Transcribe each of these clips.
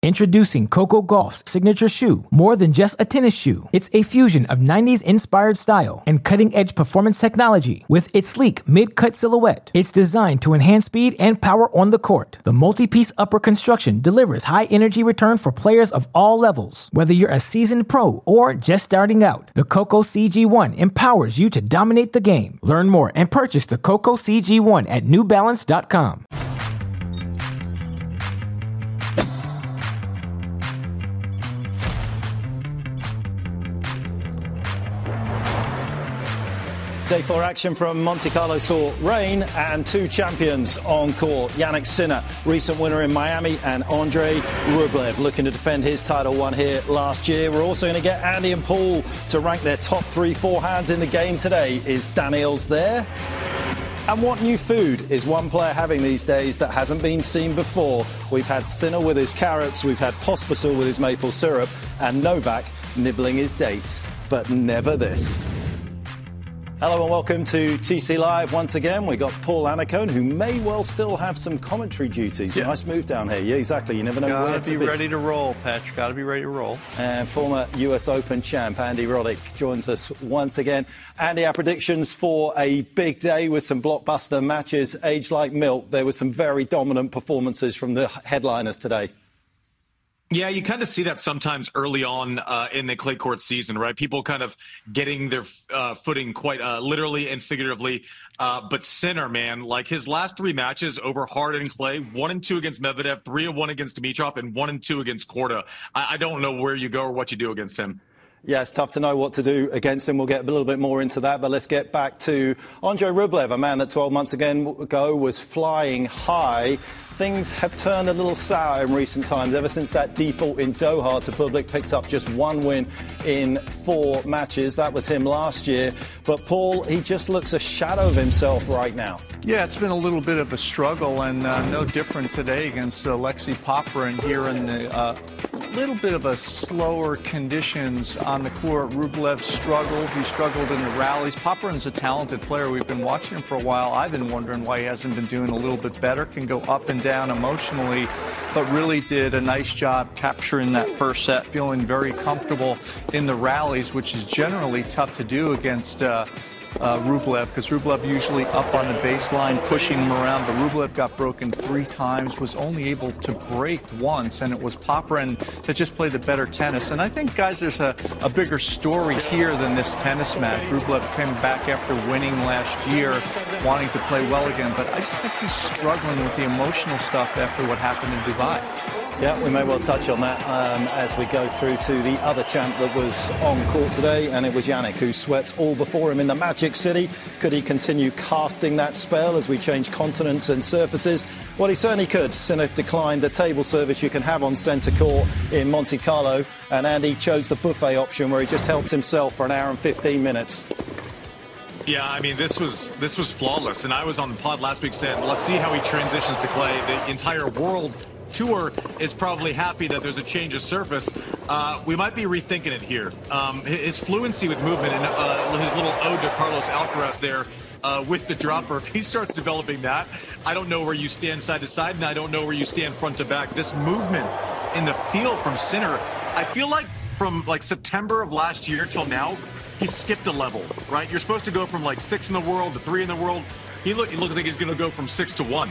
Introducing Coco Gauff's signature shoe, more than just a tennis shoe. It's a fusion of 90s-inspired style and cutting-edge performance technology. With its sleek mid-cut silhouette, it's designed to enhance speed and power on the court. The multi-piece upper construction delivers high-energy return for players of all levels. Whether you're a seasoned pro or just starting out, the Coco CG1 empowers you to dominate the game. Learn more and purchase the Coco CG1 at NewBalance.com. Day 4 action from Monte Carlo saw rain and two champions on court. Jannik Sinner, recent winner in Miami, and Andrei Rublev looking to defend his title, won here last year. We're also going to get Andy and Paul to rank their top 3 forehands in the game today. Is Daniels there? And what new food is one player having these days that hasn't been seen before? We've had Sinner with his carrots, we've had Pospisil with his maple syrup, and Novak nibbling his dates. But never this. Hello and welcome to TC Live once again. We've got Paul Annacone, who may well still have some commentary duties. Yeah. Nice move down here. Yeah, exactly. You never know where to be. Got to be ready to roll, Patrick. Got to be ready to roll. And former US Open champ Andy Roddick joins us once again. Andy, our predictions for a big day with some blockbuster matches aged like milk. There were some very dominant performances from the headliners today. Yeah, you kind of see that sometimes early on in the clay court season, right? People kind of getting their footing quite literally and figuratively. But Sinner, man, like his last 3 matches over hard and clay, 1-2 against Medvedev, 3-1 against Dimitrov, and 1-2 against Korda. I don't know where you go or what you do against him. Yeah, it's tough to know what to do against him. We'll get a little bit more into that, but let's get back to Andrei Rublev, a man that 12 months ago was flying high. Things have turned a little sour in recent times. Ever since that default in Doha, Republic picks up just 1 win in 4 matches. That was him last year. But Paul, he just looks a shadow of himself right now. Yeah, it's been a little bit of a struggle, and no different today against Alexei Popyrin here in the little bit of a slower conditions on the court. Rublev struggled. He struggled in the rallies. Popyrin's a talented player. We've been watching him for a while. I've been wondering why he hasn't been doing a little bit better. Can go up and down emotionally, but really did a nice job capturing that first set, feeling very comfortable in the rallies, which is generally tough to do against Rublev, because Rublev usually up on the baseline, pushing him around, but Rublev got broken 3 times, was only able to break once, and it was Popyrin that just played the better tennis. And I think, guys, there's a bigger story here than this tennis match. Rublev came back after winning last year, wanting to play well again, but I just think he's struggling with the emotional stuff after what happened in Dubai. Yeah, we may well touch on that as we go through to the other champ that was on court today, and it was Jannik, who swept all before him in the Magic City. Could he continue casting that spell as we change continents and surfaces? Well, he certainly could. Sinner declined the table service you can have on centre court in Monte Carlo, and Andy chose the buffet option where he just helped himself for 1 hour and 15 minutes. Yeah, I mean, this was flawless. And I was on the pod last week saying, let's see how he transitions to clay. The entire world tour is probably happy that there's a change of surface. We might be rethinking it here. His fluency with movement and his little ode to Carlos Alcaraz there with the dropper, if he starts developing that, I don't know where you stand side to side, and I don't know where you stand front to back. This movement in the field from Sinner, I feel like from like September of last year till now, he skipped a level, right? You're supposed to go from like 6 in the world to 3 in the world. He looks like he's going to go from 6 to 1.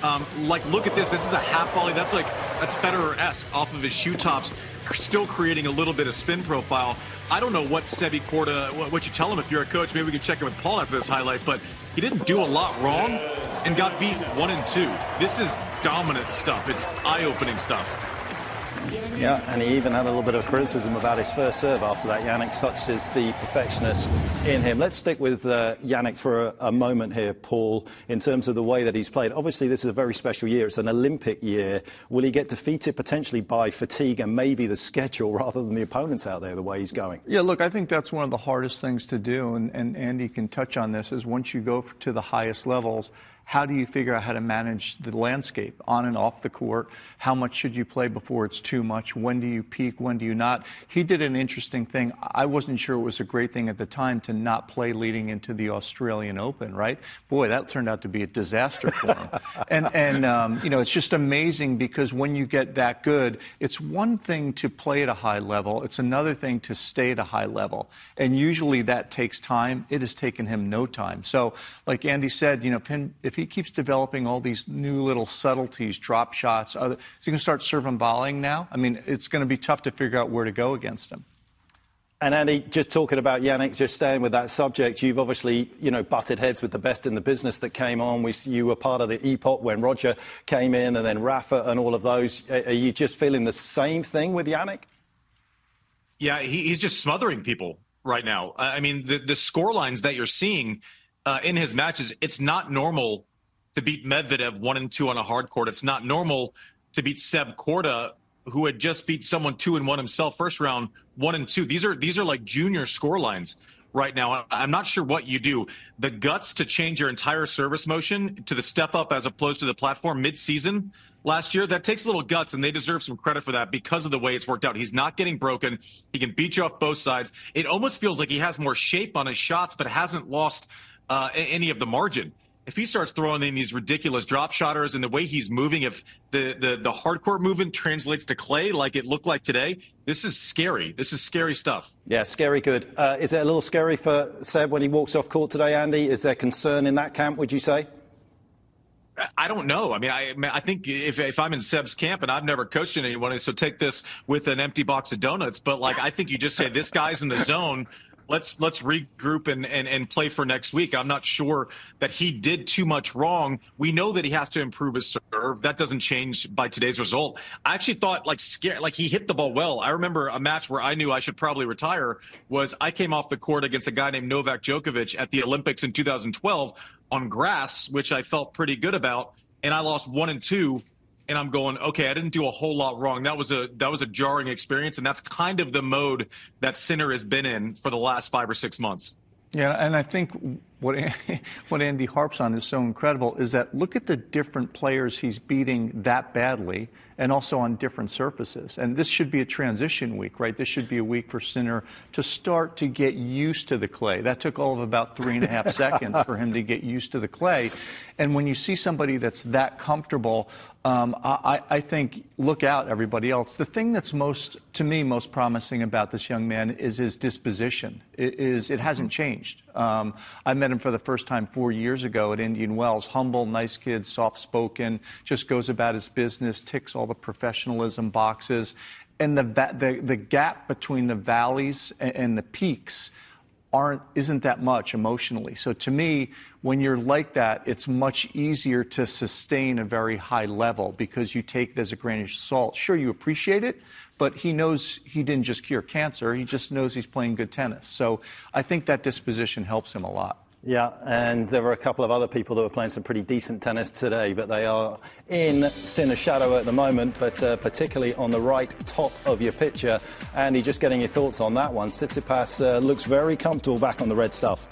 Look at this. This is a half volley. That's Federer-esque off of his shoe tops, still creating a little bit of spin profile. I don't know what Sebi Korda, what you tell him if you're a coach. Maybe we can check in with Paul after this highlight, but he didn't do a lot wrong and got beat 1 and 2. This is dominant stuff. It's eye-opening stuff. Yeah, and he even had a little bit of criticism about his first serve after that, Jannik, such is the perfectionist in him. Let's stick with Jannik for a moment here, Paul, in terms of the way that he's played. Obviously, this is a very special year. It's an Olympic year. Will he get defeated potentially by fatigue and maybe the schedule rather than the opponents out there, the way he's going? Yeah, look, I think that's one of the hardest things to do, and Andy can touch on this, is once you go to the highest levels, how do you figure out how to manage the landscape on and off the court? How much should you play before it's too much? When do you peak? When do you not? He did an interesting thing. I wasn't sure it was a great thing at the time to not play leading into the Australian Open, right? Boy, that turned out to be a disaster for him. and you know, it's just amazing because when you get that good, it's one thing to play at a high level. It's another thing to stay at a high level. And usually that takes time. It has taken him no time. So like Andy said, you know, if he keeps developing all these new little subtleties, drop shots, is he going to start serving volleying now? I mean, it's going to be tough to figure out where to go against him. And Andy, just talking about Jannik, just staying with that subject, you've obviously, you know, butted heads with the best in the business that came on. You were part of the epoch when Roger came in and then Rafa and all of those. Are you just feeling the same thing with Jannik? Yeah, he's just smothering people right now. I mean, the score lines that you're seeing in his matches, it's not normal to beat Medvedev 1-2 on a hard court. It's not normal to beat Seb Korda, who had just beat someone 2-1 himself first round 1-2. These are like junior score lines right now. I'm not sure what you do. The guts to change your entire service motion to the step up as opposed to the platform mid-season last year, that takes a little guts, and they deserve some credit for that because of the way it's worked out. He's not getting broken. He can beat you off both sides. It almost feels like he has more shape on his shots, but hasn't lost any of the margin. If he starts throwing in these ridiculous drop shotters and the way he's moving, if the hardcore movement translates to clay like it looked like today, this is scary. This is scary stuff. Yeah, scary good. Is it a little scary for Seb when he walks off court today, Andy? Is there concern in that camp, would you say? I don't know. I mean, I think if I'm in Seb's camp, and I've never coached anyone, so take this with an empty box of donuts, but like I think you just say this guy's in the zone. Let's regroup and play for next week. I'm not sure that he did too much wrong. We know that he has to improve his serve. That doesn't change by today's result. I actually thought like he hit the ball well. I remember a match where I knew I should probably retire was I came off the court against a guy named Novak Djokovic at the Olympics in 2012 on grass, which I felt pretty good about, and I lost 1-2. And I'm going, okay, I didn't do a whole lot wrong. That was a jarring experience, and that's kind of the mode that Sinner has been in for the last 5 or 6 months. Yeah, and I think what Andy harps on is so incredible is that look at the different players he's beating that badly and also on different surfaces. And this should be a transition week, right? This should be a week for Sinner to start to get used to the clay. That took all of about 3.5 seconds for him to get used to the clay. And when you see somebody that's that comfortable, I think, look out, everybody else. The thing that's to me, most promising about this young man is his disposition. It hasn't changed. I met him for the first time 4 years ago at Indian Wells. Humble, nice kid, soft-spoken, just goes about his business, ticks all the professionalism boxes. And the gap between the valleys and the peaks isn't that much emotionally. So to me, when you're like that, it's much easier to sustain a very high level because you take it as a grain of salt. Sure, you appreciate it, but he knows he didn't just cure cancer. He just knows he's playing good tennis. So I think that disposition helps him a lot. Yeah, and there were a couple of other people that were playing some pretty decent tennis today, but they are in Sinner's shadow at the moment, but particularly on the right top of your picture. Andy, just getting your thoughts on that one. Tsitsipas looks very comfortable back on the red stuff.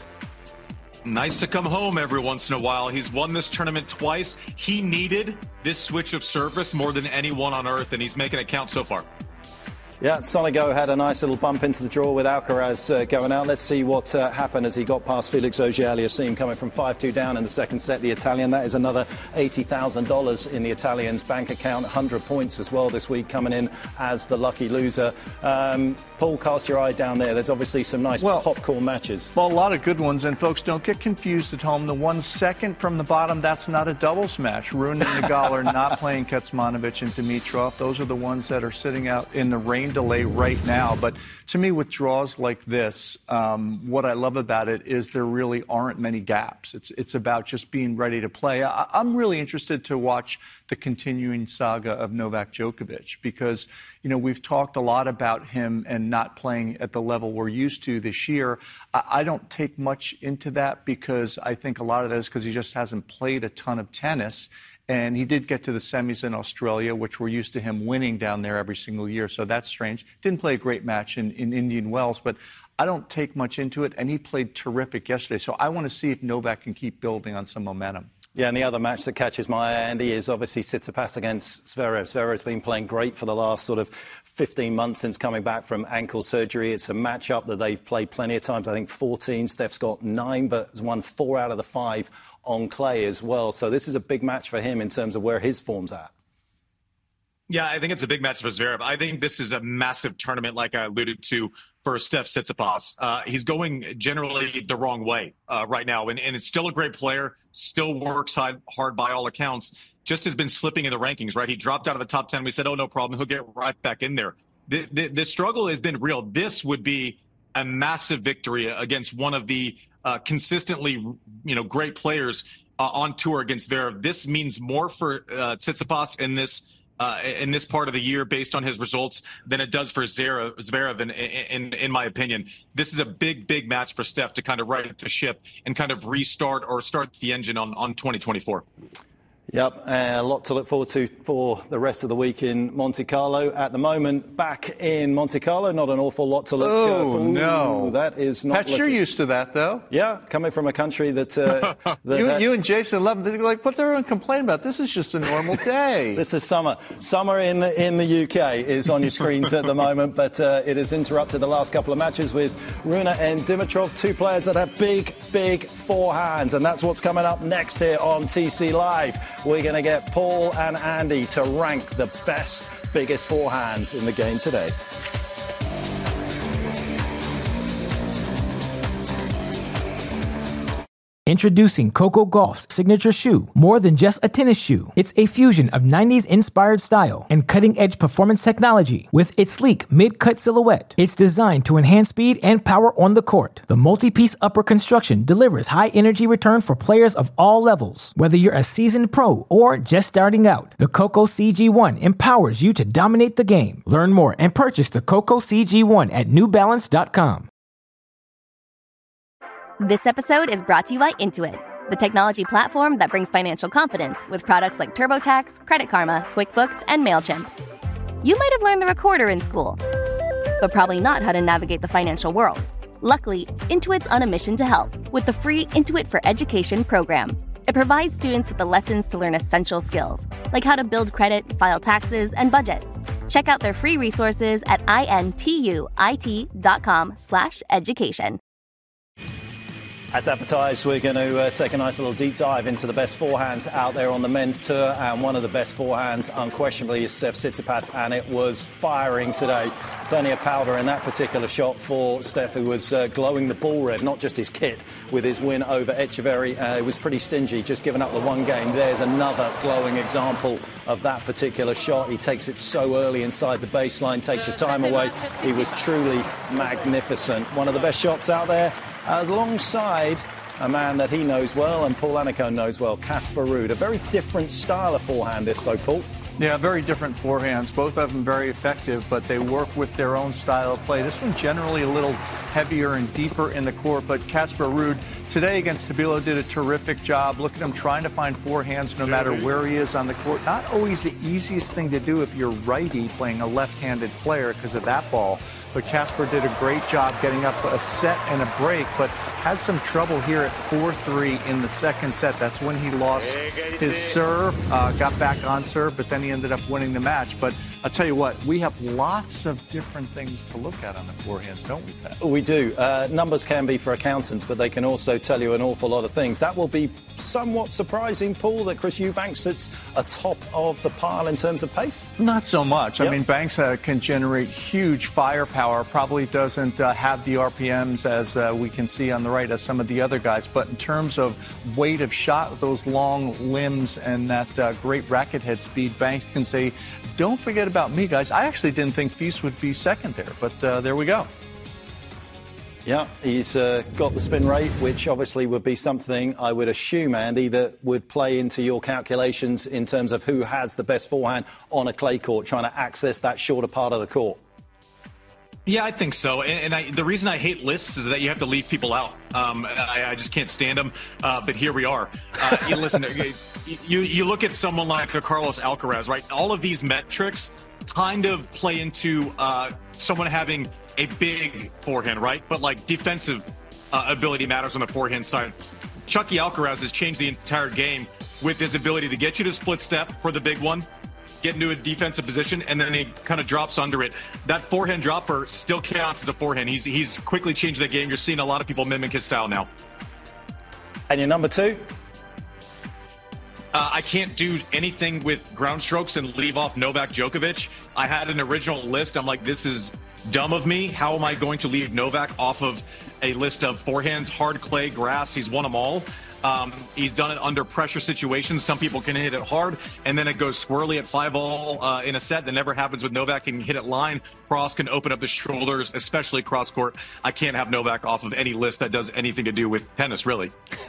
Nice to come home every once in a while. He's won this tournament twice. He needed this switch of surface more than anyone on earth, and he's making it count so far. Yeah, Sonego had a nice little bump into the draw with Alcaraz going out. Let's see what happened as he got past Felix Auger-Aliassime, coming from 5-2 down in the second set. The Italian, that is another $80,000 in the Italian's bank account. 100 points as well this week, coming in as the lucky loser. Paul, cast your eye down there. There's obviously some nice popcorn matches. Well, a lot of good ones. And folks, don't get confused at home. The 1 second from the bottom, that's not a doubles match. Rune and Nagal are not playing Kecmanovic and Dimitrov. Those are the ones that are sitting out in the rain delay right now. But to me, with draws like this, what I love about it is there really aren't many gaps. It's about just being ready to play. I'm really interested to watch the continuing saga of Novak Djokovic because, you know, we've talked a lot about him and not playing at the level we're used to this year. I don't take much into that because I think a lot of that is because he just hasn't played a ton of tennis. And he did get to the semis in Australia, which we're used to him winning down there every single year. So that's strange. Didn't play a great match in Indian Wells, but I don't take much into it. And he played terrific yesterday. So I want to see if Novak can keep building on some momentum. Yeah, and the other match that catches my eye, Andy, is obviously Tsitsipas against Zverev. Zverev's been playing great for the last sort of 15 months since coming back from ankle surgery. It's a matchup that they've played plenty of times. I think 14. Steph's got 9, but has won 4 out of the 5 on clay as well. So this is a big match for him in terms of where his form's at. Yeah, I think it's a big match for Zverev. I think this is a massive tournament, like I alluded to, for Steph Tsitsipas. He's going generally the wrong way right now, and it's still a great player, still works hard by all accounts, just has been slipping in the rankings, right? He dropped out of the top 10. We said, oh, no problem. He'll get right back in there. The struggle has been real. This would be a massive victory against one of the consistently, great players on tour against Zverev. This means more for Tsitsipas in this part of the year based on his results than it does for Zverev, in my opinion. This is a big match for Steph to kind of right the ship and kind of restart or start the engine on 2024. Yep, a lot to look forward to for the rest of the week in Monte Carlo. At the moment, back in Monte Carlo, not an awful lot to look for. No. That is not Pat, you're used to that, though. Yeah, coming from a country that... you and Jason love them. They're like, what's everyone complaining about? This is just a normal day. This is summer. Summer in the UK is on your screens at the moment, but it has interrupted the last couple of matches with Rune and Dimitrov, 2 players that have big forehands, and that's what's coming up next here on TC Live. We're going to get Paul and Andy to rank the biggest forehands in the game today. Introducing Coco Gauff's signature shoe, more than just a tennis shoe. It's a fusion of 90s-inspired style and cutting-edge performance technology. With its sleek mid-cut silhouette, it's designed to enhance speed and power on the court. The multi-piece upper construction delivers high-energy return for players of all levels. Whether you're a seasoned pro or just starting out, the Coco CG1 empowers you to dominate the game. Learn more and purchase the Coco CG1 at NewBalance.com. This episode is brought to you by Intuit, the technology platform that brings financial confidence with products like TurboTax, Credit Karma, QuickBooks, and MailChimp. You might have learned the recorder in school, but probably not how to navigate the financial world. Luckily, Intuit's on a mission to help with the free Intuit for Education program. It provides students with the lessons to learn essential skills, like how to build credit, file taxes, and budget. Check out their free resources at intuit.com/education. As advertised, we're going to take a nice little deep dive into the best forehands out there on the men's tour, and one of the best forehands unquestionably is Steph Tsitsipas, and it was firing today. Plenty of powder in that particular shot for Steph, who was glowing the ball red, not just his kit, with his win over Etcheverry. It was pretty stingy, just giving up the one game. There's another glowing example of that particular shot. He takes it so early inside the baseline, takes your time away. He was truly magnificent. One of the best shots out there, alongside a man that he knows well and Paul Annacone knows well, Casper Ruud. A very different style of forehand this, though, Paul. Yeah, very different forehands. Both of them very effective, but they work with their own style of play. This one generally a little heavier and deeper in the court, but Casper Ruud today against Tabilo did a terrific job. Look at him trying to find forehands no matter where he is on the court. Not always the easiest thing to do if you're righty playing a left-handed player because of that ball. But Casper did a great job getting up a set and a break, but had some trouble here at 4-3 in the second set. That's when he lost his serve, got back on serve, but then he ended up winning the match. But I'll tell you what, we have lots of different things to look at on the forehands, don't we, Pat? We do. Numbers can be for accountants, but they can also tell you an awful lot of things. That will be somewhat surprising, Paul, that Chris Eubanks sits atop of the pile in terms of pace? Not so much. Yep. I mean, Banks can generate huge firepower, probably doesn't have the RPMs as we can see on the right as some of the other guys. But in terms of weight of shot with those long limbs and that great racket head speed, Banks can say, don't forget about me, guys. I actually didn't think Feast would be second there, but there we go. Yeah, he's got the spin rate, which obviously would be something I would assume, Andy, that would play into your calculations in terms of who has the best forehand on a clay court, trying to access that shorter part of the court. Yeah, I think so. And the reason I hate lists is that you have to leave people out. I just can't stand them. But here we are. You listen, you look at someone like a Carlos Alcaraz, right? All of these metrics kind of play into someone having a big forehand, right? But like defensive ability matters on the forehand side. Chucky Alcaraz has changed the entire game with his ability to get you to split step for the big one, get into a defensive position, and then he kind of drops under it. That forehand dropper still counts as a forehand. He's quickly changed the game. You're seeing a lot of people mimic his style now. And your number 2? I can't do anything with ground strokes and leave off Novak Djokovic. I had an original list. I'm like, this is dumb of me. How am I going to leave Novak off of a list of forehands? Hard clay, grass, he's won them all. He's done it under pressure situations. Some people can hit it hard, and then it goes swirly at 5-all in a set. That never happens with Novak. Can hit it line. Cross can open up the shoulders, especially cross court. I can't have Novak off of any list that does anything to do with tennis, really.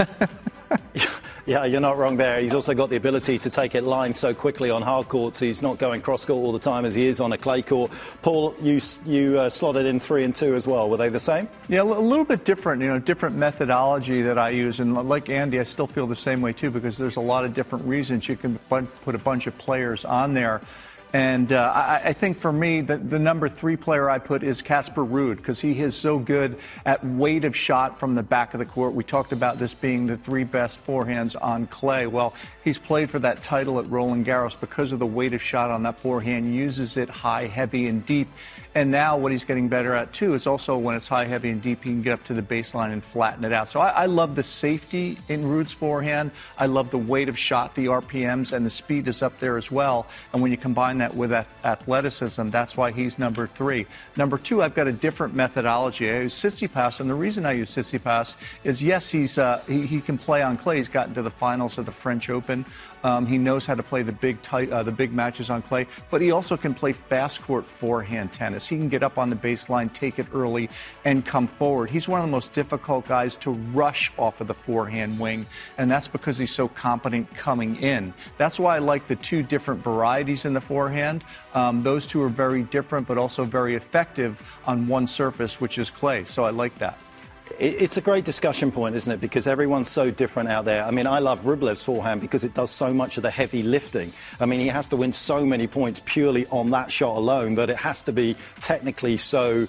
Yeah, you're not wrong there. He's also got the ability to take it line so quickly on hard courts. He's not going cross court all the time as he is on a clay court. Paul, you slotted in 3 and 2 as well. Were they the same? Yeah, a little bit different, different methodology that I use. And like Andy, I still feel the same way, too, because there's a lot of different reasons you can put a bunch of players on there. And I think for me, the number 3 player I put is Casper Ruud, because he is so good at weight of shot from the back of the court. We talked about this being the 3 best forehands on clay. Well, he's played for that title at Roland Garros because of the weight of shot on that forehand, uses it high, heavy, and deep. And now what he's getting better at, too, is also when it's high, heavy, and deep, he can get up to the baseline and flatten it out. So I love the safety in Ruud's forehand. I love the weight of shot, the RPMs, and the speed is up there as well. And when you combine that with athleticism, that's why he's number 3. Number 2, I've got a different methodology. I use Tsitsipas, and the reason I use Tsitsipas is, yes, he can play on clay. He's gotten to the finals of the French Open. He knows how to play the big matches on clay, but he also can play fast court forehand tennis. He can get up on the baseline, take it early, and come forward. He's one of the most difficult guys to rush off of the forehand wing, and that's because he's so competent coming in. That's why I like the 2 different varieties in the forehand. Those 2 are very different, but also very effective on one surface, which is clay. So I like that. It's a great discussion point, isn't it? Because everyone's so different out there. I mean, I love Rublev's forehand because it does so much of the heavy lifting. I mean, he has to win so many points purely on that shot alone that it has to be technically so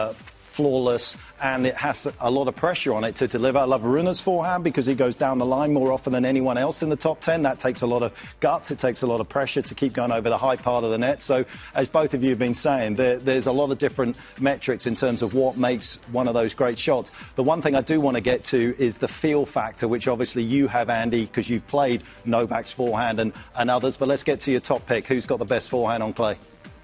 flawless, and it has a lot of pressure on it to deliver. I love Rune's forehand because he goes down the line more often than anyone else in the top 10. That takes a lot of guts. It takes a lot of pressure to keep going over the high part of the net. So, as both of you have been saying, there's a lot of different metrics in terms of what makes one of those great shots. The one thing I do want to get to is the feel factor, which obviously you have, Andy, because you've played Novak's forehand and others. But let's get to your top pick. Who's got the best forehand on clay?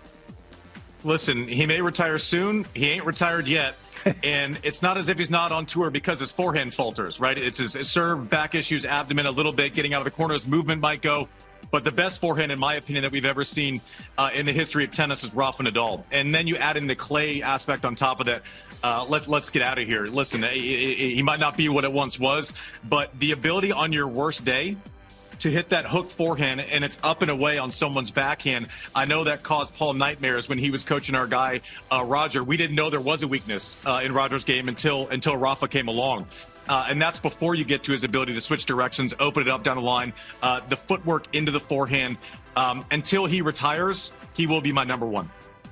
Listen, he may retire soon. He ain't retired yet. And it's not as if he's not on tour because his forehand falters, right? It's his serve, back issues, abdomen a little bit, getting out of the corners, movement might go. But the best forehand, in my opinion, that we've ever seen in the history of tennis is Rafa Nadal. And then you add in the clay aspect on top of that. Let's get out of here. Listen, he might not be what it once was, but the ability on your worst day to hit that hook forehand and it's up and away on someone's backhand. I know that caused Paul nightmares when he was coaching our guy, Roger. We didn't know there was a weakness in Roger's game until Rafa came along. And that's before you get to his ability to switch directions, open it up down the line, the footwork into the forehand. Until he retires, he will be my number 1.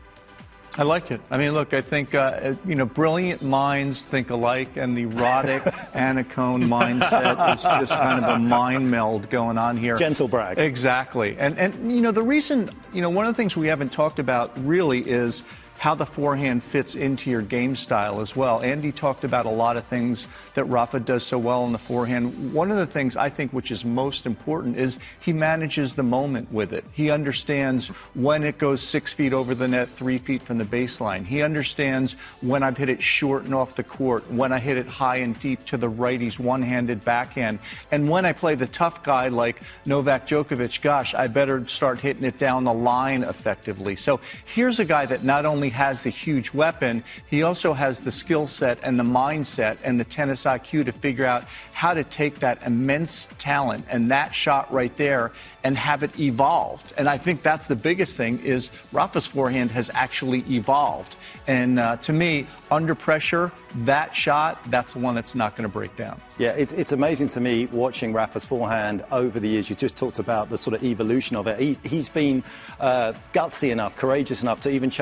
I like it. I mean, look, I think, brilliant minds think alike, and the Roddick, Anacone mindset is just kind of a mind meld going on here. Gentle brag. Exactly. And the reason, one of the things we haven't talked about really is how the forehand fits into your game style as well. Andy talked about a lot of things that Rafa does so well in the forehand. One of the things I think which is most important is he manages the moment with it. He understands when it goes 6 feet over the net, 3 feet from the baseline. He understands when I've hit it short and off the court, when I hit it high and deep to the righty's one-handed backhand. And when I play the tough guy like Novak Djokovic, gosh, I better start hitting it down the line effectively. So here's a guy that not only has the huge weapon, he also has the skill set and the mindset and the tennis IQ to figure out how to take that immense talent and that shot right there and have it evolved. And I think that's the biggest thing is Rafa's forehand has actually evolved. And to me, under pressure, that shot, that's the one that's not going to break down. Yeah, it's amazing to me watching Rafa's forehand over the years. You just talked about the sort of evolution of it. He's been gutsy enough, courageous enough to even change the swing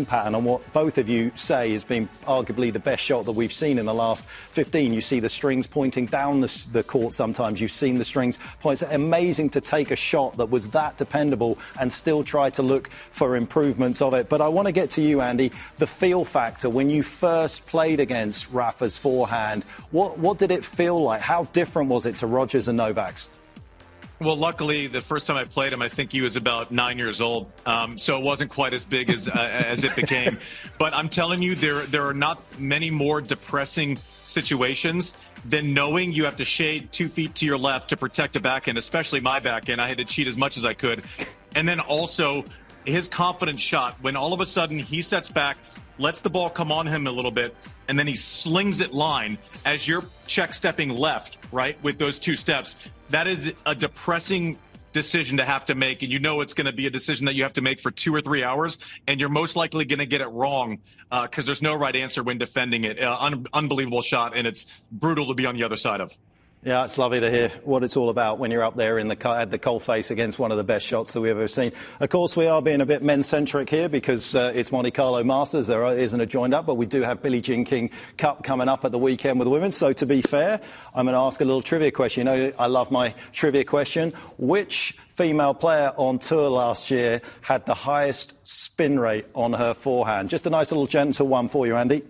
playing pattern on what both of you say has been arguably the best shot that we've seen in the last 15. You see the strings pointing down the court sometimes. You've seen the strings point. It's amazing to take a shot that was that dependable and still try to look for improvements of it. But I want to get to you, Andy, the feel factor. When you first played against Rafa's forehand, what did it feel like? How different was it to Rogers and Novak's? Well, luckily, the first time I played him, I think he was about 9 years old, so it wasn't quite as big as it became. But I'm telling you, there are not many more depressing situations than knowing you have to shade 2 feet to your left to protect a backhand, especially my backhand. I had to cheat as much as I could. And then also his confident shot, when all of a sudden he sets back, lets the ball come on him a little bit, and then he slings it line as you're check stepping left, right, with those 2 steps. That is a depressing decision to have to make, and you know it's going to be a decision that you have to make for 2 or 3 hours, and you're most likely going to get it wrong because there's no right answer when defending it. Unbelievable shot, and it's brutal to be on the other side of. Yeah, it's lovely to hear what it's all about when you're up there at the coalface against one of the best shots that we've ever seen. Of course, we are being a bit men-centric here because it's Monte Carlo Masters. There isn't a joined up, but we do have Billie Jean King Cup coming up at the weekend with the women. So to be fair, I'm going to ask a little trivia question. You know, I love my trivia question. Which female player on tour last year had the highest spin rate on her forehand? Just a nice little gentle one for you, Andy.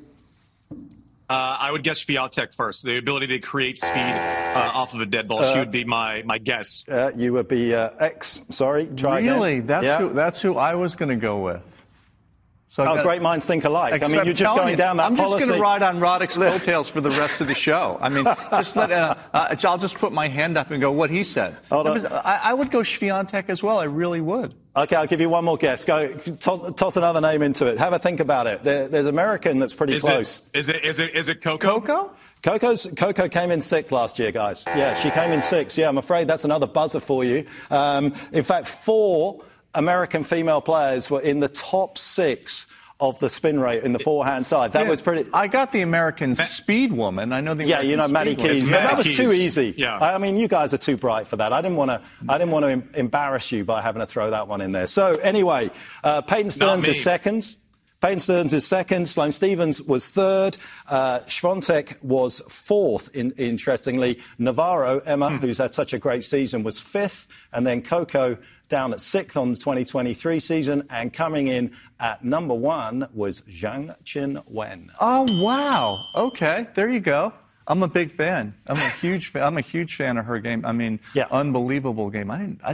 I would guess Swiatek first. The ability to create speed off of a dead ball. She would be my guess. You would be X. Sorry, try really? again. That's who I was going to go with. So great minds think alike. I mean, you're just going down that policy. I'm just going to ride on Roddick's coattails for the rest of the show. I mean, just I'll just put my hand up and go what he said. I would go Swiatek as well. I really would. OK, I'll give you one more guess. Go toss another name into it. Have a think about it. There's American that's pretty close. Is it Coco? Coco came in 6th last year, guys. Yeah, she came in 6th. Yeah, I'm afraid that's another buzzer for you. In fact, 4 American female players were in the top 6 of the spin rate in the forehand side. That was pretty. I got the American speed woman. I know the American you know Maddie Keys, but that was too easy. Yeah. I mean, you guys are too bright for that. I didn't want to embarrass you by having to throw that one in there. So anyway, Peyton Stearns is 2nd. Peyton Stearns is 2nd. Sloane Stephens was 3rd. Swiatek was 4th. Interestingly, Navarro, Emma, who's had such a great season, was 5th, and then Coco down at 6th on the 2023 season, and coming in at number 1 was Zhang Qinwen. Oh wow! Okay, there you go. I'm a big fan. I'm a huge fan of her game. I mean, unbelievable game.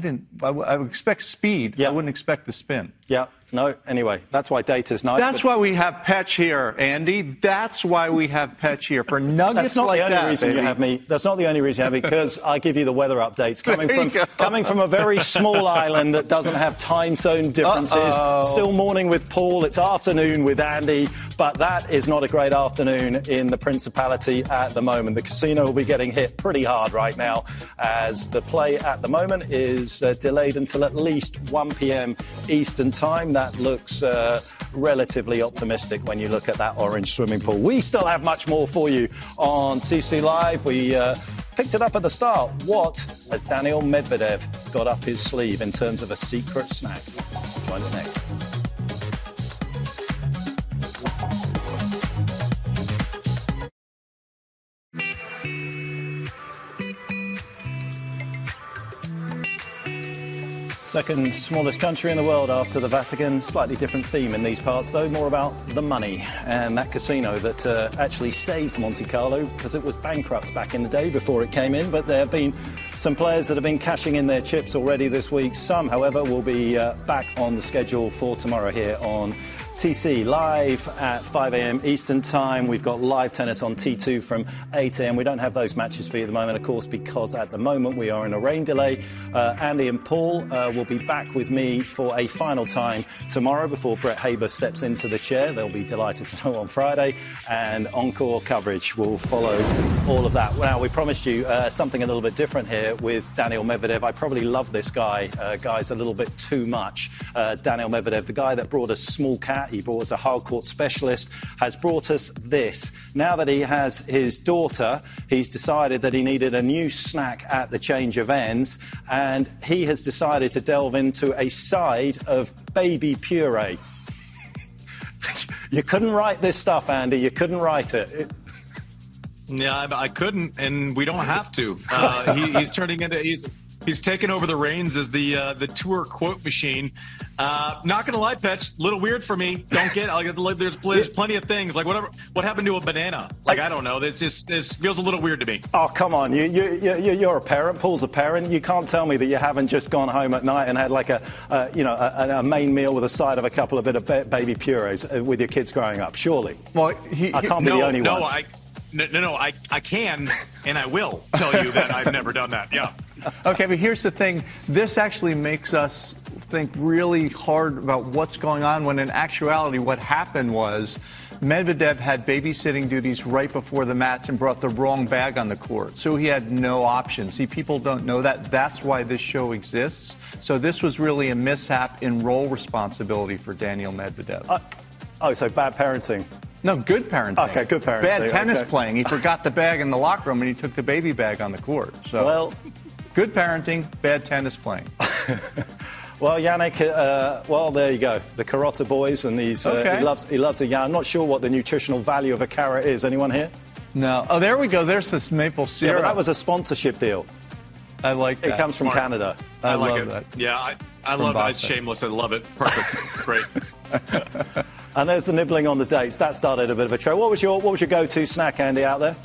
I would expect speed. Yeah. I wouldn't expect the spin. Yeah. No, anyway, that's why data's nice. That's why we have Petch here, Andy. That's why we have Petch here. For nuggets like that, That's not the only reason you have me, because I give you the weather updates. Coming from a very small island that doesn't have time zone differences. Still morning with Paul. It's afternoon with Andy. But that is not a great afternoon in the Principality at the moment. The casino will be getting hit pretty hard right now, as the play at the moment is delayed until at least 1 p.m. Eastern Time. That looks relatively optimistic when you look at that orange swimming pool. We still have much more for you on TC Live. We picked it up at the start. What has Daniil Medvedev got up his sleeve in terms of a secret snack? Join us next. Second smallest country in the world after the Vatican. Slightly different theme in these parts, though. More about the money and that casino that actually saved Monte Carlo, because it was bankrupt back in the day before it came in. But there have been some players that have been cashing in their chips already this week. Some, however, will be back on the schedule for tomorrow here on TC Live at 5 a.m. Eastern Time. We've got live tennis on T2 from 8 a.m. We don't have those matches for you at the moment, of course, because at the moment we are in a rain delay. Andy and Paul will be back with me for a final time tomorrow before Brett Haber steps into the chair. They'll be delighted to know on Friday. And encore coverage will follow all of that. Now, we promised you something a little bit different here with Daniil Medvedev. I probably love this guy. Guy's a little bit too much. Daniil Medvedev, the guy that brought us Small Cat. He brought us a hard court specialist, has brought us this. Now that he has his daughter, he's decided that he needed a new snack at the change of ends, and he has decided to delve into a side of baby puree. You couldn't write this stuff, Andy. You couldn't write it. Yeah, I couldn't, and we don't have to. He's turning into he's taken over the reins as the tour quote machine. Not gonna lie, Petch, a little weird for me. Don't get there's plenty of things like what happened to a banana? Like I don't know. This feels a little weird to me. Oh come on, you're a parent. Paul's a parent. You can't tell me that you haven't just gone home at night and had like a main meal with a side of a couple of bit of baby purees with your kids growing up. Surely. Well, I can't be the only one. No, I can and I will tell you that I've never done that. Yeah. Okay, but here's the thing. This actually makes us think really hard about what's going on when in actuality what happened was Medvedev had babysitting duties right before the match and brought the wrong bag on the court. So he had no options. See, people don't know that. That's why this show exists. So this was really a mishap in role responsibility for Daniil Medvedev. So bad parenting. No, good parenting. Okay, good parenting. Bad tennis playing. He forgot the bag in the locker room and he took the baby bag on the court. So, well, good parenting, bad tennis playing. Well, Yannick, there you go. The Carota boys, and he loves a yarn. I'm not sure what the nutritional value of a carrot is. Anyone here? No. Oh, there we go. There's this maple syrup. Yeah, but that was a sponsorship deal. I like that. It comes from Canada. I like love it. that. Yeah, I love it. It's shameless. I love it. Perfect. Great. And there's the nibbling on the dates. That started a bit of a trend. What was your go-to snack, Andy, out there?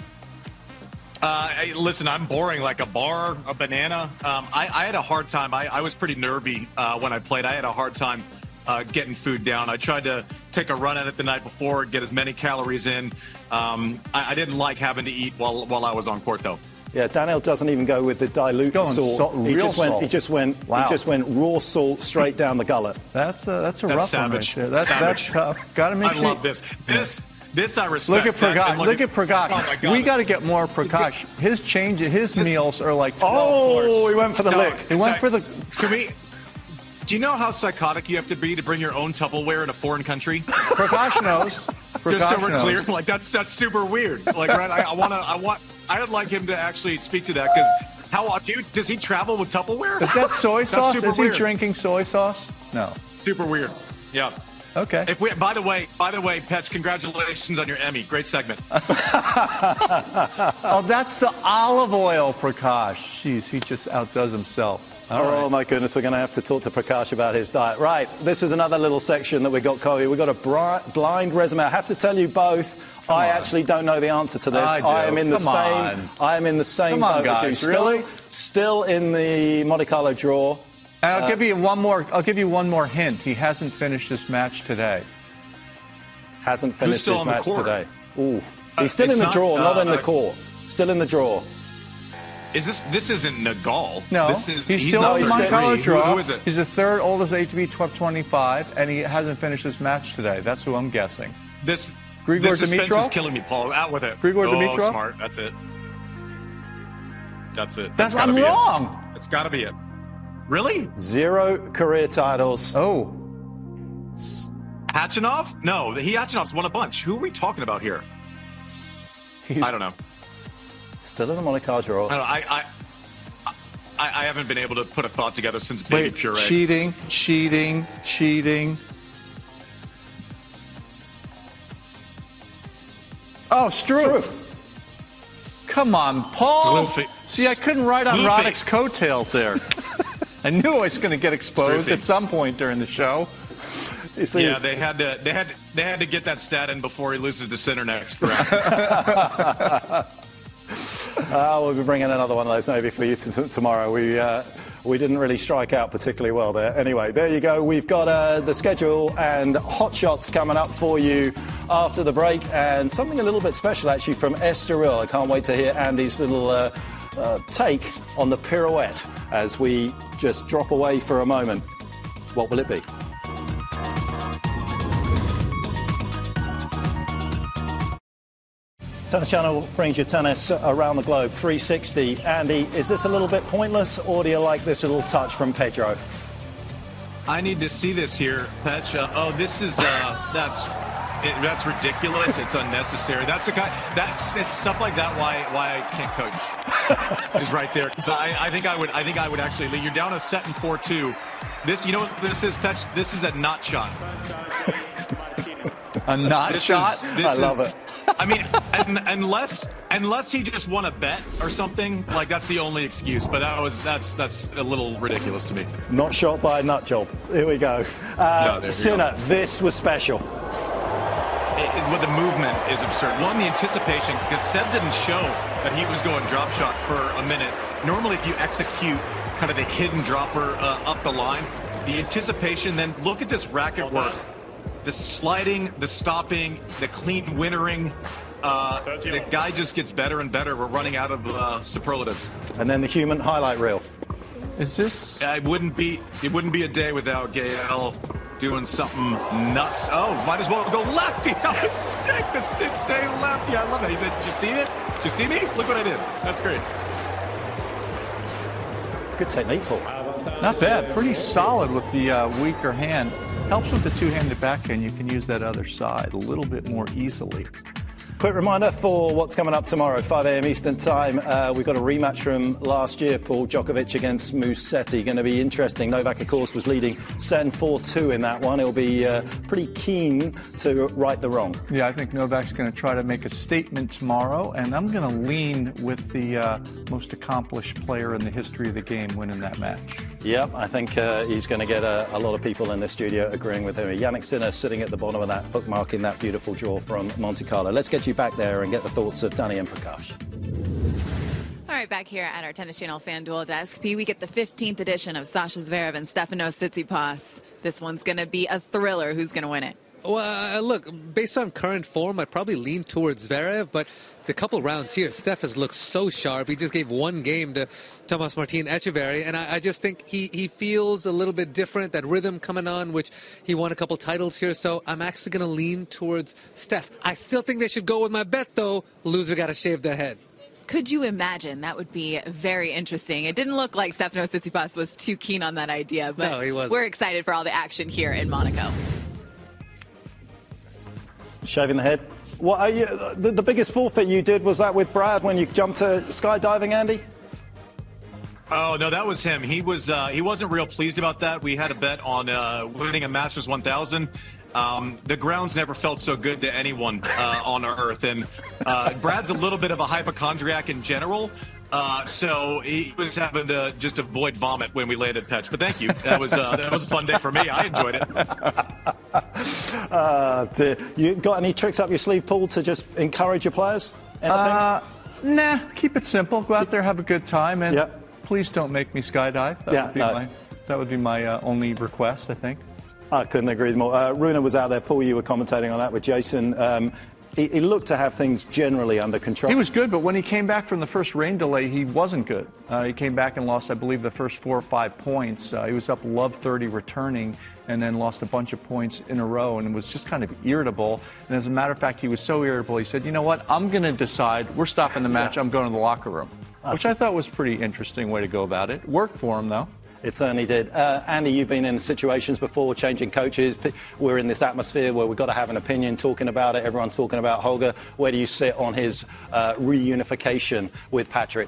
Listen, I'm boring like a bar, a banana. I had a hard time. I was pretty nervy when I played. I had a hard time getting food down. I tried to take a run at it the night before, get as many calories in. I didn't like having to eat while I was on court, though. Yeah, Daniil doesn't even go with the dilute salt. He just went raw salt straight down the gullet. That's rough savage. One right there. That's tough. Got to make sure. I love this. This I respect. Look at Prakash. Look at Prakash. Oh my God. We got to get more Prakash. His meals are like 12 Oh, he went for the lick. He went for the. To me, do you know how psychotic you have to be to bring your own Tupperware in a foreign country? Prakash knows. Just so we're clear, like that's super weird. Like, right? I would like him to actually speak to that because does he travel with Tupperware? Is that soy sauce? Is he weird. Drinking soy sauce? No. Super weird. Yeah. Okay. By the way, Petch, congratulations on your Emmy. Great segment. Oh, that's the olive oil, Prakash. Jeez, he just outdoes himself. Oh, my goodness, we're going to have to talk to Prakash about his diet. Right, this is another little section that we got, Kobe. We've got a blind resume. I have to tell you both, I actually don't know the answer to this. I am in the same boat as you. Really? Still in the Monte Carlo draw. And I'll give you one more hint. He hasn't finished his match today. Hasn't finished his match today. Ooh. He's still in the not, draw, not in the court. Still in the draw. This isn't Nagal? No, he's still in the Monte Carlo draw. Who is it? He's the third oldest ATP top 25, and he hasn't finished his match today. That's who I'm guessing. Grigor suspense Dimitrov? is killing me, Paul. Out with it. Grigor Dimitrov? Smart. That's it. I'm wrong. It's got to be it. Really? 0 career titles. Oh. Khachanov? No, Khachanov's won a bunch. Who are we talking about here? I don't know. Still in the Monte Carlo draw. I haven't been able to put a thought together since Baby Puree. Cheating. Oh, Struff. Come on, Paul. Struff. See, I couldn't ride on Roddick's coattails there. I knew I was going to get exposed at some point during the show. Yeah, they had to get that stat in before he loses to Sinner next round. We'll be bringing another one of those maybe for you tomorrow. We didn't really strike out particularly well there. Anyway, there you go. We've got the schedule and hot shots coming up for you after the break, and something a little bit special actually from Estoril. I can't wait to hear Andy's little take on the pirouette as we just drop away for a moment. What will it be? Tennis Channel brings you tennis around the globe, 360. Andy, is this a little bit pointless, or do you like this little touch from Pedro? I need to see this here, Petch. This is that's ridiculous. It's unnecessary. That's it's stuff like that. Why I can't coach is right there. So I think I would actually lead. You're down a set in 4-2. This, you know what this is, Petch? This is a not shot. A not shot? I love it. I mean, unless he just won a bet or something, like that's the only excuse. But that's a little ridiculous to me. Not shot by a nut job. Here we go. Sinner, this was special. The movement is absurd. One, the anticipation, because Seb didn't show that he was going drop shot for a minute. Normally, if you execute kind of the hidden dropper up the line, the anticipation, then look at this racket work. The sliding, the stopping, the clean wintering. The guy just gets better and better. We're running out of superlatives. And then the human highlight reel. Is this? It wouldn't be a day without Gael doing something nuts. Oh, might as well go lefty. That was sick. The stick say lefty. I love it. He said, "Did you see it? Did you see me? Look what I did." That's great. Good technique, Paul. Not bad. Pretty solid with the weaker hand. Helps with the two-handed backhand. You can use that other side a little bit more easily. Quick reminder for what's coming up tomorrow, 5 a.m. Eastern Time. We've got a rematch from last year, Paul. Djokovic against Musetti. Going to be interesting. Novak, of course, was leading 7-4-2 in that one. He'll be pretty keen to right the wrong. Yeah, I think Novak's going to try to make a statement tomorrow, and I'm going to lean with the most accomplished player in the history of the game winning that match. Yep, I think he's going to get a lot of people in the studio agreeing with him. Jannik Sinner sitting at the bottom of that, bookmarking that beautiful draw from Monte Carlo. Let's get you back there and get the thoughts of Danny and Prakash. All right, back here at our Tennis Channel FanDuel desk, we get the 15th edition of Sasha Zverev and Stefanos Tsitsipas. This one's going to be a thriller. Who's going to win it? Well, look, based on current form, I'd probably lean towards Zverev, but the couple rounds here, Steph has looked so sharp. He just gave one game to Tomas Martin Echeverry, and I just think he feels a little bit different, that rhythm coming on, which he won a couple titles here, so I'm actually going to lean towards Steph. I still think they should go with my bet, though. Loser got to shave their head. Could you imagine? That would be very interesting. It didn't look like Stefanos Tsitsipas was too keen on that idea, but no, he wasn't. We're excited for all the action here in Monaco. Shaving the head. What are you? The biggest forfeit you did was that with Brad when you jumped to skydiving, Andy? Oh no, that was him. He wasn't real pleased about that. We had a bet on winning a Masters 1000. The grounds never felt so good to anyone on Earth, and Brad's a little bit of a hypochondriac in general. So he was having to just avoid vomit when we landed Petch. But thank you. That was a fun day for me. I enjoyed it. You got any tricks up your sleeve, Paul, to just encourage your players? Anything? Nah, keep it simple. Go out there, have a good time, and please don't make me skydive. That would be my only request, I think. I couldn't agree more. Runa was out there. Paul, you were commentating on that with Jason. He looked to have things generally under control. He was good, but when he came back from the first rain delay, he wasn't good. He came back and lost, I believe, the first 4 or 5 points. He was up love 30 returning and then lost a bunch of points in a row and was just kind of irritable. And as a matter of fact, he was so irritable, he said, you know what, I'm going to decide. We're stopping the match. I'm going to the locker room, which I thought was a pretty interesting way to go about it. Worked for him, though. It certainly did. Andy, you've been in situations before, changing coaches. We're in this atmosphere where we've got to have an opinion, talking about it. Everyone's talking about Holger. Where do you sit on his reunification with Patrick?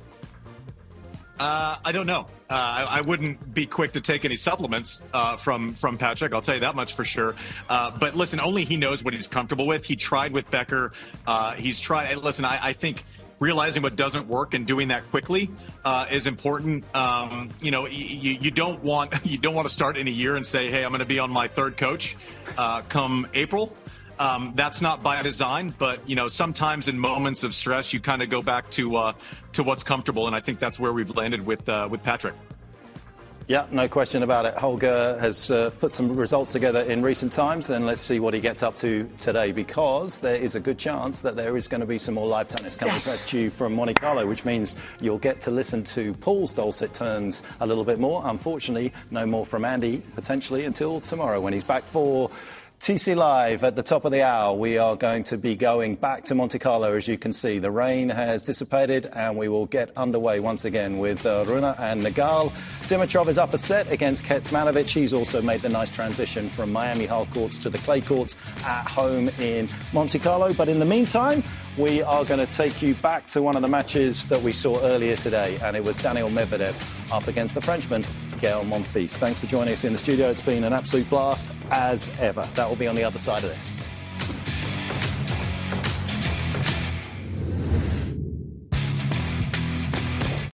I don't know. I wouldn't be quick to take any supplements from Patrick. I'll tell you that much for sure. But listen, only he knows what he's comfortable with. He tried with Becker. He's tried. Listen, I think realizing what doesn't work and doing that quickly is important. You don't want to start in a year and say, hey, I'm going to be on my third coach come April. That's not by design, but sometimes in moments of stress, you kind of go back to what's comfortable, and I think that's where we've landed with Patrick. Yeah, no question about it. Holger has put some results together in recent times, and let's see what he gets up to today, because there is a good chance that there is going to be some more live tennis coming at you from Monte Carlo, which means you'll get to listen to Paul's dulcet tones a little bit more. Unfortunately, no more from Andy, potentially, until tomorrow when he's back for TC Live at the top of the hour. We are going to be going back to Monte Carlo, as you can see. The rain has dissipated, and we will get underway once again with Rune and Nagal. Dimitrov is up a set against Kecmanovic. He's also made the nice transition from Miami hard courts to the clay courts at home in Monte Carlo. But in the meantime, we are going to take you back to one of the matches that we saw earlier today, and it was Daniil Medvedev up against the Frenchman, Gael Monfils. Thanks for joining us in the studio. It's been an absolute blast, as ever. That will be on the other side of this.